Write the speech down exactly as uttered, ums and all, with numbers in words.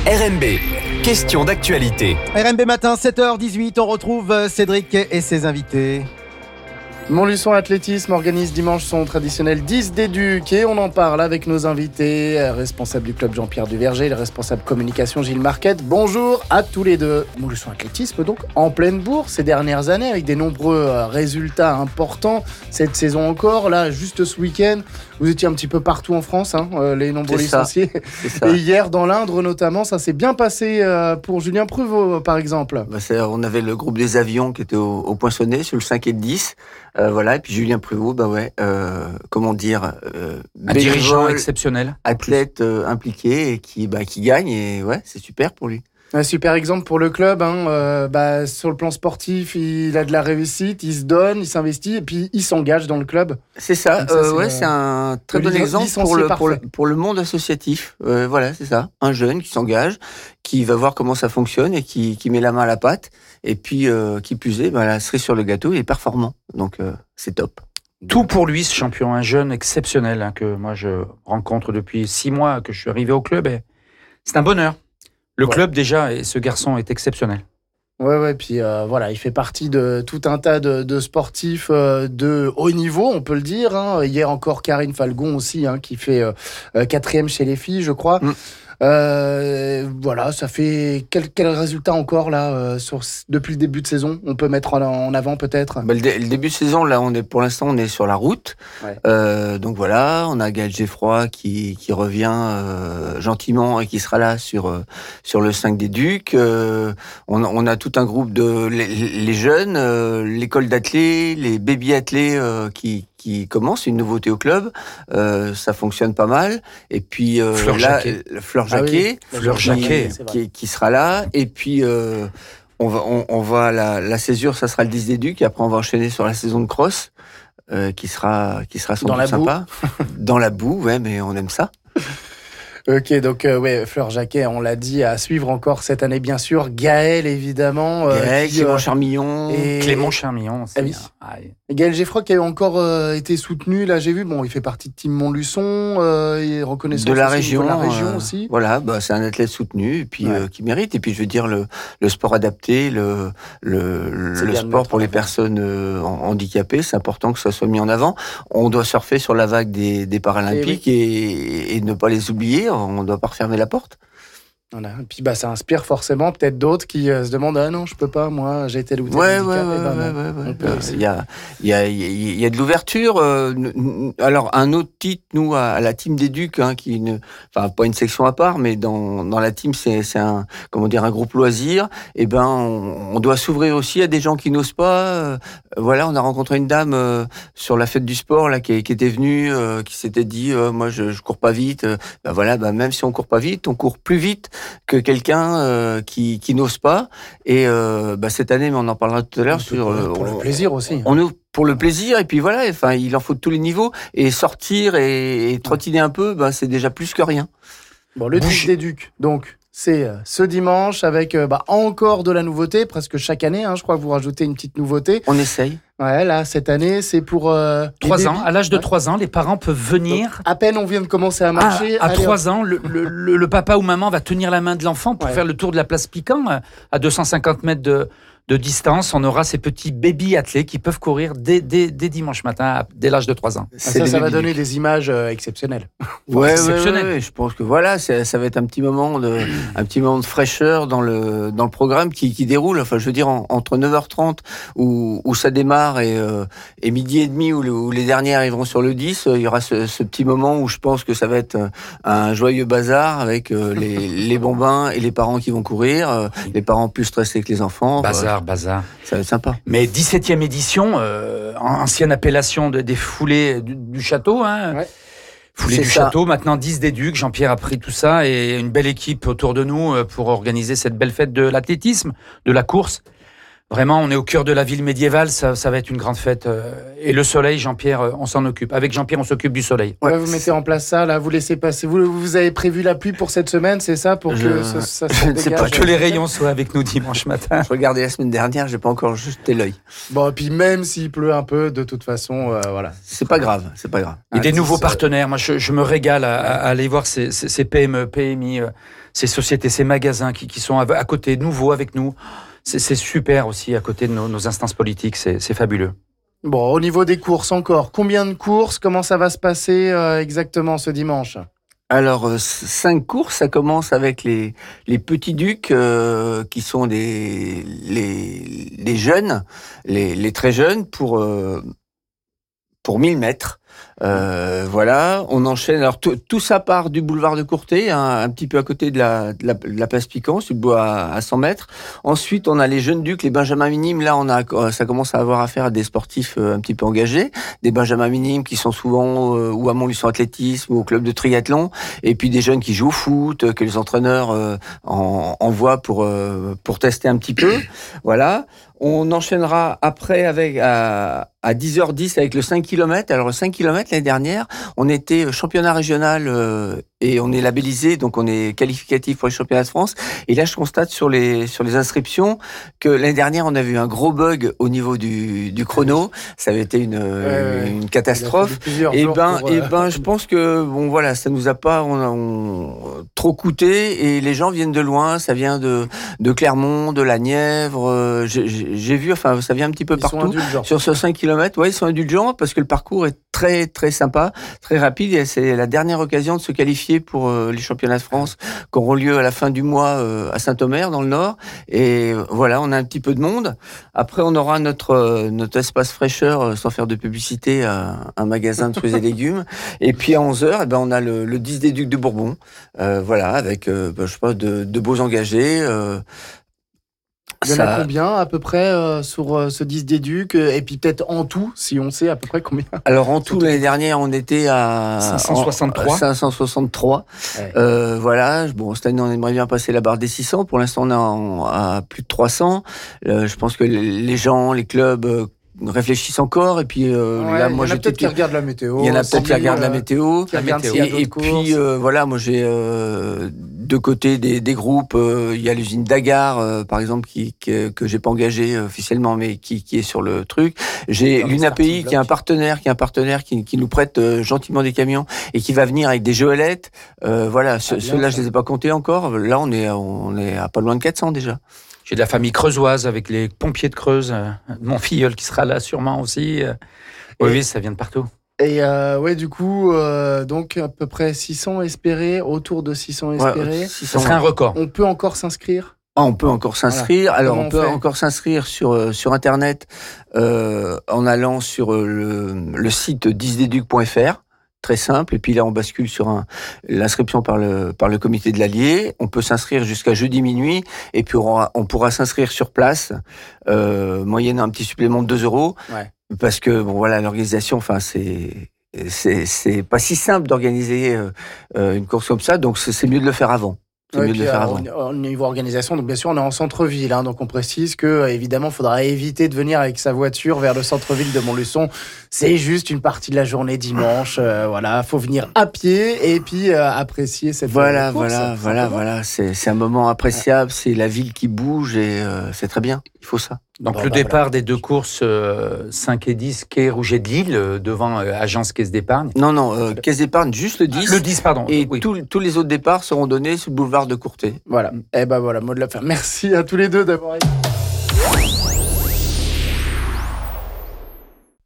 R M B, question d'actualité. R M B matin, sept heures dix-huit, on retrouve Cédric et ses invités. Montluçon Athlétisme organise dimanche son traditionnel dix d'éduc et on en parle avec nos invités, responsable du club Jean-Pierre Duverger et le responsable communication Gilles Marquette. Bonjour à tous les deux. Montluçon Athlétisme donc en pleine bourse ces dernières années avec des nombreux résultats importants. Cette saison encore, là juste ce week-end, vous étiez un petit peu partout en France, hein, les nombreux C'est licenciés. ça. C'est ça. Et hier dans l'Indre notamment, ça s'est bien passé pour Julien Pruvot par exemple. Bah c'est, on avait le groupe des avions qui était au, au Poinçonnet sur le cinq et le dix. Euh, voilà, et puis Julien Pruvot, bah ouais, euh, comment dire, euh, un dirigeant exceptionnel, athlète euh, impliqué et qui, bah, qui gagne, et ouais, c'est super pour lui. Un super exemple pour le club, hein. euh, bah, sur le plan sportif, il a de la réussite, il se donne, il s'investit et puis il s'engage dans le club. C'est ça, ça euh, c'est ouais, le, c'est un très bon exemple pour le, pour, le, pour le monde associatif. Euh, voilà, c'est ça, un jeune qui s'engage, qui va voir comment ça fonctionne et qui, qui met la main à la pâte, et puis euh, qui plus est, bah, la cerise sur le gâteau, il est performant, donc euh, c'est top. Tout pour lui, ce champion, un jeune exceptionnel hein, que moi je rencontre depuis six mois que je suis arrivé au club, et c'est un bonheur. Le ouais. club déjà, et ce garçon est exceptionnel. Ouais, ouais, puis euh, voilà, il fait partie de tout un tas de, de sportifs euh, de haut niveau, on peut le dire. Hein. Hier encore, Karine Falgon aussi, hein, qui fait euh, quatrième chez les filles, je crois. Mm. Euh, voilà, ça fait quel, quel résultat encore là euh, sur, depuis le début de saison on peut mettre en, en avant peut-être. Bah, le, dé, le début de saison là, on est pour l'instant on est sur la route. Ouais. Euh, donc voilà, on a Gaël Geffroy qui qui revient euh, gentiment et qui sera là sur euh, sur le cinq des Ducs. Euh, on, on a tout un groupe de les, les jeunes, euh, l'école d'athlètes, les baby athlètes euh, qui qui commence, une nouveauté au club, euh, ça fonctionne pas mal. Et puis euh, Fleur là, Jacquet. Fleur Jacquet, ah oui, Fleur Jacquet. Qui, qui, qui sera là. Et puis euh, on va, on, on va la, la césure, ça sera le dix des Ducs. Et après on va enchaîner sur la saison de cross, euh, qui sera, qui sera sans doute sympa. Dans la boue, ouais, mais on aime ça. Ok, donc euh, ouais, Fleur Jacquet, on l'a dit, à suivre encore cette année, bien sûr. Gaël, évidemment. Euh, Gaël, Clément euh, Charmillon. Et... Clément Charmillon, c'est ah oui. ah, oui. Gaël Geffroy qui a encore euh, été soutenu, là j'ai vu, bon, il fait partie de Team Montluçon, euh, il est reconnaissant de la région, de la région euh, aussi. Voilà, bah, c'est un athlète soutenu et puis ouais. euh, qui mérite. Et puis je veux dire le, le sport adapté, le, le, le sport pour les personnes euh, handicapées, c'est important que ça soit mis en avant. On doit surfer sur la vague des, des Paralympiques et, oui. et, et ne pas les oublier. On ne doit pas refermer la porte. Voilà. Et puis bah, ça inspire forcément peut-être d'autres qui euh, se demandent ah non je peux pas moi j'ai tel ou tel ouais, handicap. Ouais, et ben, ouais, ouais, ouais. Euh, il y a il y a il y a de l'ouverture. Euh, alors un autre titre nous à, à la team des Ducs hein, qui ne enfin pas une section à part mais dans dans la team c'est c'est un comment dire un groupe loisir. Et ben on, on doit s'ouvrir aussi à des gens qui n'osent pas. Euh, voilà on a rencontré une dame euh, sur la fête du sport là qui, qui était venue euh, qui s'était dit euh, moi je je cours pas vite. Euh, ben voilà ben même si on court pas vite on court plus vite que quelqu'un euh, qui, qui n'ose pas. Et euh, bah, cette année, mais on en parlera tout à l'heure, sur pour, pour on, le plaisir aussi. On ouvre pour le plaisir, et puis voilà, enfin, il en faut de tous les niveaux. Et sortir et, et trottiner un peu, bah, c'est déjà plus que rien. Bon, le dix des Ducs, donc, c'est ce dimanche avec bah, encore de la nouveauté, presque chaque année, hein, je crois que vous rajoutez une petite nouveauté. On essaye. Ouais, là, cette année, c'est pour... Euh, trois ans. À l'âge de ouais. trois ans, les parents peuvent venir... Donc, à peine on vient de commencer à marcher... Ah, à trois ans, le, le, le, le papa ou maman va tenir la main de l'enfant pour ouais. faire le tour de la place Piquant, à deux cent cinquante mètres de... de distance, on aura ces petits baby athlètes qui peuvent courir dès, dès, dès dimanche matin, dès l'âge de trois ans. Ah, ça, ça va donner des images euh, exceptionnelles. Ouais, exceptionnelles. Ouais, ouais, ouais, je pense que voilà, ça, ça va être un petit moment de, un petit moment de fraîcheur dans le, dans le programme qui, qui déroule. Enfin, je veux dire, en, entre neuf heures trente où, où ça démarre et, euh, et midi et demi où, le, où les derniers arriveront sur le dix, il y aura ce, ce petit moment où je pense que ça va être un joyeux bazar avec euh, les, les bambins et les parents qui vont courir, euh, les parents plus stressés que les enfants. Bazar. Bazar. Ça va être sympa. Mais dix-septième édition, euh, ancienne appellation de, des foulées du, du château. Hein. Ouais. Foulées C'est du ça. Château, maintenant dix des Ducs. Jean-Pierre a pris tout ça et une belle équipe autour de nous pour organiser cette belle fête de l'athlétisme, de la course. Vraiment, on est au cœur de la ville médiévale, ça, ça va être une grande fête. Et le soleil, Jean-Pierre, on s'en occupe. Avec Jean-Pierre, on s'occupe du soleil. Ouais, vous mettez en place ça, là, vous laissez passer. Vous, vous avez prévu la pluie pour cette semaine, c'est ça, pour je... que ça, ça se dégage. Pas que les rayons soient avec nous dimanche matin. Je regardais la semaine dernière, j'ai pas encore jeté l'œil. Bon, et puis même s'il pleut un peu, de toute façon, euh, voilà. C'est pas grave, c'est pas grave. Et ah, des nouveaux ça... partenaires. Moi, je, je me régale à, à aller voir ces, ces, ces P M E, P M I. Euh, ces sociétés, ces magasins qui, qui sont à, à côté, nouveaux avec nous. C'est, c'est super aussi à côté de nos, nos instances politiques, c'est, c'est fabuleux. Bon, au niveau des courses encore, combien de courses, comment ça va se passer euh, exactement ce dimanche ? Alors, euh, cinq courses, ça commence avec les, les petits ducs, euh, qui sont des, les, les jeunes, les, les très jeunes, pour, euh, pour mille mètres. Euh, voilà, on enchaîne. Alors tout, tout ça part du boulevard de Courtet, hein, un petit peu à côté de la, de la, de la place Piquant, du bois à, à cent mètres. Ensuite, on a les jeunes ducs, les benjamins minimes. Là, on a, ça commence à avoir affaire à des sportifs euh, un petit peu engagés, des benjamins minimes qui sont souvent euh, ou à Montluçon Athlétisme ou au club de triathlon, et puis des jeunes qui jouent au foot, euh, que les entraîneurs euh, en, envoient pour euh, pour tester un petit peu. Voilà. On enchaînera après avec à, à dix heures dix avec le cinq kilomètres. Alors le cinq kilomètres, l'année dernière, on était championnat régional euh, et on est labellisé, donc on est qualificatif pour les championnats de France. Et là, je constate sur les sur les inscriptions que l'année dernière, on a vu un gros bug au niveau du, du chrono. Ça avait été une, ouais, une, une catastrophe. Et ben, pour, euh... et ben, je pense que bon voilà, ça nous a pas on, on, trop coûté et les gens viennent de loin. Ça vient de de Clermont, de la Nièvre. Euh, j'ai, j'ai vu, enfin, ça vient un petit peu ils partout sur ce cinq kilomètres. Ouais, ils sont indulgents parce que le parcours est très très sympa, très rapide et c'est la dernière occasion de se qualifier pour euh, les championnats de France qui auront lieu à la fin du mois euh, à Saint-Omer dans le Nord. Et euh, voilà, on a un petit peu de monde. Après, on aura notre euh, notre espace fraîcheur, euh, sans faire de publicité, à un magasin de fruits et légumes. Et puis à onze heures, eh ben on a le, le dix des Ducs de Bourbon. Euh, voilà, avec euh, ben, je sais pas de, de beaux engagés. Euh, Il y en a ça... combien à peu près euh, sur euh, ce dix des Ducs et puis peut-être en tout, si on sait à peu près combien. Alors en tout, l'année dernière, on était à cinq cent soixante-trois. cinq cent soixante-trois. Ouais. Euh, voilà. Bon, cette année, on aimerait bien passer la barre des six cents. Pour l'instant, on est en, à plus de trois cents. Euh, je pense que les gens, les clubs euh, réfléchissent encore et puis euh, ouais, là moi il y en a peut-être qui regardent la météo, il y en a peut-être qui regardent la météo, qui regardent et, et, et puis euh, voilà, moi j'ai euh, de côté des, des groupes, euh, il y a l'usine Dagar euh, par exemple qui, qui que j'ai pas engagé officiellement mais qui qui est sur le truc. J'ai l'UNAPI qui est un partenaire qui est un partenaire qui qui nous prête euh, gentiment des camions et qui va venir avec des geolettes. Euh, voilà, ah, ce, ceux-là je les ai pas comptés encore. Là on est on est à pas loin de quatre cents déjà. J'ai de la famille creusoise avec les pompiers de Creuse, euh, mon filleul qui sera là sûrement aussi. Euh, oui, oui, ça vient de partout. Et euh, ouais, du coup, euh, donc à peu près six cents espérés, autour de six cents espérés. Ouais, ça serait un record. On peut encore s'inscrire ? Ah, on peut encore s'inscrire. Voilà. Alors, Comment on peut on encore s'inscrire sur euh, sur Internet euh, en allant sur euh, le, le site dix des ducs point f r. Très simple. Et puis là, on bascule sur un, l'inscription par le, par le comité de l'Allier. On peut s'inscrire jusqu'à jeudi minuit. Et puis, on, aura, on pourra s'inscrire sur place, euh, moyennant un petit supplément de deux euros. Ouais. Parce que, bon, voilà, l'organisation, enfin, c'est, c'est, c'est pas si simple d'organiser euh, une course comme ça. Donc, c'est, c'est mieux de le faire avant. C'est ouais, mieux de le faire avant. Au niveau organisation, donc bien sûr, on est en centre-ville, hein, donc on précise que évidemment, il faudra éviter de venir avec sa voiture vers le centre-ville de Montluçon. C'est juste une partie de la journée dimanche, euh, voilà, faut venir à pied et puis euh, apprécier cette voilà, course. Voilà, voilà, voilà, c'est c'est un moment appréciable, c'est la ville qui bouge et euh, c'est très bien. Il faut ça. Donc bon, bah, le bah, départ voilà. des deux courses euh, cinq et dix, quai Rouget de Lille, euh, devant euh, Agence Caisse d'Épargne. Non, non, euh, Caisse d'Épargne, juste le dix. Le dix, pardon. Et oui. tous, tous les autres départs seront donnés sur le boulevard de Courtet. Voilà. Et ben voilà, mot de la fin. Merci à tous les deux d'avoir été.